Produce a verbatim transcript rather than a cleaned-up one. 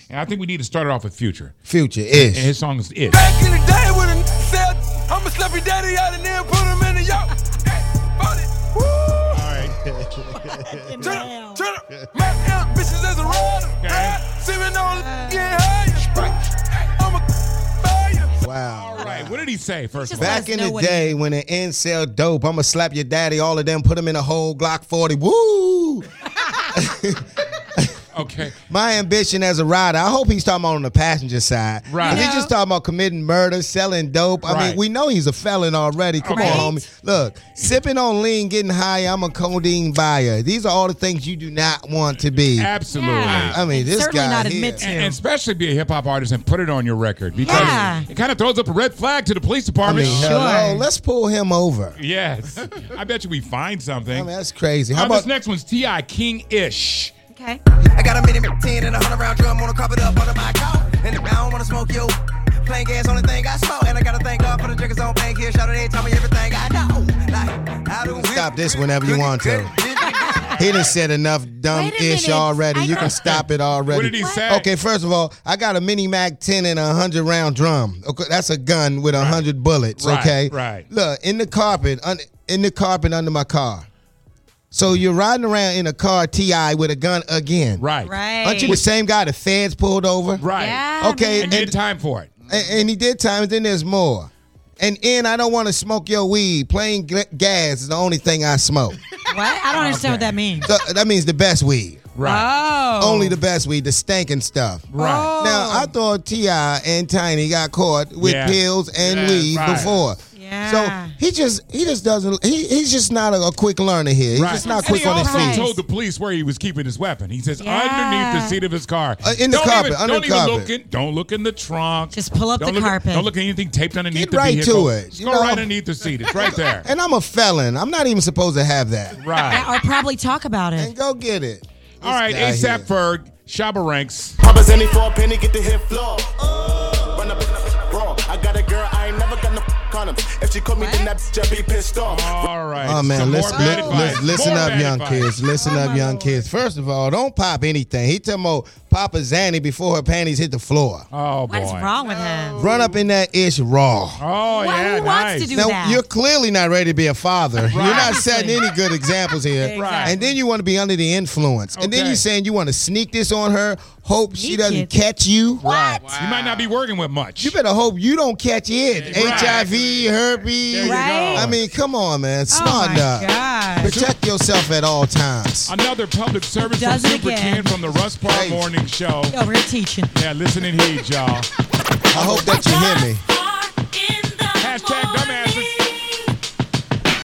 And I think we need to start it off with Future. Future, Ish. And his song is Ish. Back in the day when a said, I'ma slap your daddy out and then put him in the yacht. Woo! All right. Turn up, turn up. My amp bitches as a rider. Okay. Sipping on getting higher. I'm a fire. Wow. All right. What did he say first of all? Back Let us in know the what he- day when an N sell dope, I'ma slap your daddy, all of them, put them in a whole Glock forty. Woo! Okay. My ambition as a rider, I hope he's talking about on the passenger side. Right. If he's No. just talking about committing murder, selling dope, I Right. mean, we know he's a felon already. Come Okay. on, homie. Look, sipping on lean, getting high, I'm a codeine buyer. These are all the things you do not want to be. Absolutely. Yeah. I mean, this Certainly guy not here. admit to. And, and especially be a hip hop artist and put it on your record because Yeah. it kind of throws up a red flag to the police I department. mean, Sure. hello, let's pull him over. Yes. I bet you we find something. I mean, that's crazy. How How about this next one's T I King-ish. Okay. I got a mini ten and a hundred round drum on a carpet up under my car. And I don't wanna smoke you. Plain gas, only thing I smoke. And I gotta thank God for the drinkers on bank here. Shout out, they tell me everything I know. Like, how do we stop this whenever you want to? He done said enough dumb Wait a ish minute. already. I You know- can stop it already. What did he say? Okay, first of all, I got a Mini Mac ten and a hundred round drum. Okay, that's a gun with a hundred bullets. Right, Okay, right. Look in the carpet, un- in the carpet under my car. So you're riding around in a car T I with a gun again. Right. Right. Aren't you the same guy the feds pulled over? Right. Yeah, Okay, And man. did time for it. And, and he did time, and then there's more. And in, I don't want to smoke your weed. Plain g- gas is the only thing I smoke. What? I don't understand what that means. So that means the best weed. Right. Oh. Only the best weed, the stinking stuff. Right. Oh. Now, I thought T I and Tiny got caught with Yeah. pills and Yeah, weed right. before. Yeah. So he just he just doesn't he, he's just not a, a quick learner here. He's Right. just not and quick he on his also Right. feet. told the police where he was keeping his weapon. He says Yeah. underneath the seat of his car. Uh, in the don't carpet, even, under don't the even carpet. look in. Don't look in the trunk. Just pull up don't the look at- carpet. don't look at anything taped underneath Get the right vehicle. to it, Just you go know? right underneath the seat. It's right there. And I'm a felon. I'm not even supposed to have that. Right. Or probably talk about it. And go get it. All right. guy ASAP here. Ferg, Shabba Ranks. Papa's any for a penny, get the hit floor. Uh, run up in the raw. I got a girl, I ain't never got no condoms. If she caught me, then that bitch I be pissed off. All right. Oh man, Some listen, more bad li- advice. li- listen More up, bad young advice. kids. Listen Oh, up, my young Lord. kids. First of all, don't pop anything. He tell me Papa Zanny before her panties hit the floor. Oh boy. What is wrong with him? Run up in that ish raw. Oh Why- yeah. who wants nice. to do Now that? you're clearly not ready to be a father. You're not setting any good examples here. Right. And then you want to be under the influence. And then Okay. you're saying you want to sneak this on her, hope she Sneak doesn't it. catch you. Right. You might not be working with much. You better hope you don't catch it. Right. H I V, herpes. There you Right. go. I mean, come on, man. Oh Smarten my up. gosh. Protect yourself at all times. Another public service from Does it Super again. Ken from the Russ Park Hey. Morning Show. Over here teaching. Yeah, listen and heed, y'all. I hope that you hear me.